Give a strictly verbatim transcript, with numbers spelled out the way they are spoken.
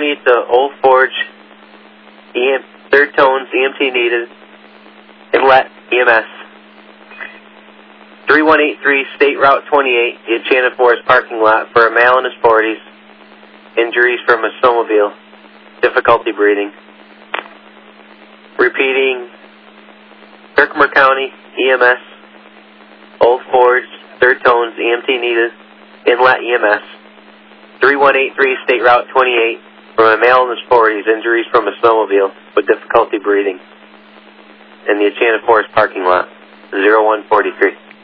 County to Old Forge, E M, third tones, E M T needed, Inlet, E M S. three one eight three State Route twenty-eight, the Enchanted Forest parking lot for a male in his forties. Injuries from a snowmobile. Difficulty breathing. Repeating, Herkimer County, E M S, Old Forge, third tones, E M T needed, Inlet, E M S. three one eight three State Route twenty-eight, from a male in his forties, injuries from a snowmobile with difficulty breathing. In the Enchanted Forest parking lot, zero one four three.